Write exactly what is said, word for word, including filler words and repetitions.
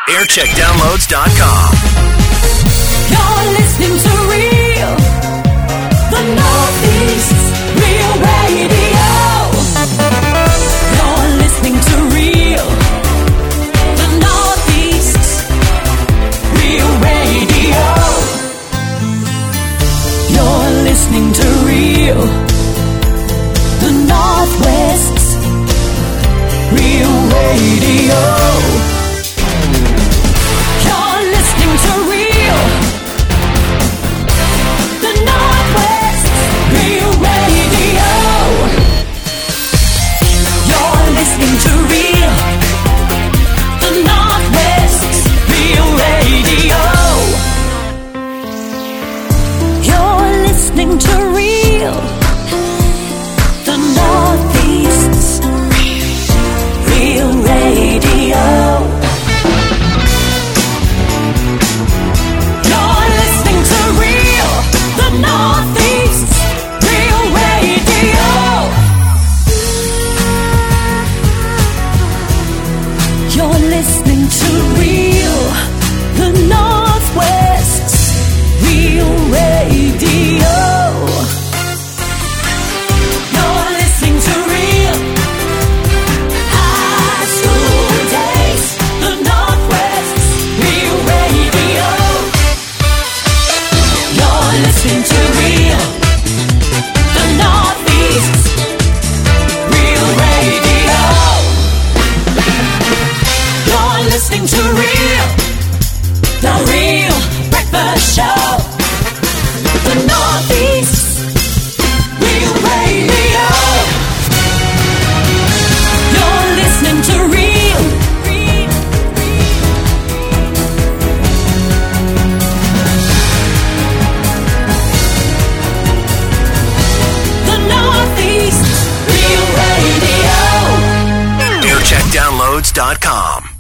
aircheck downloads dot com. You're listening to Real, the Northeast Real Radio. You're listening to Real, the Northeast Real Radio. You're listening to Real, the Northwest Real Radio. You're listening to Real, the Northwest Real Radio. You're listening to Real, the Northwest Real Radio. You're listening to Real, the Northeast Real Radio. You're listening to Real, the Northeast Real Radio. You're listening to Real, the Northwest Real Radio. You're listening to Real High School Days, the Northwest Real Radio. You're listening to Real, the Northeast Real Radio. You're listening to Real, the Real Breakfast Show, the Northeast Real Radio. You're listening to Real, the Northeast Real Radio. aircheck downloads dot com.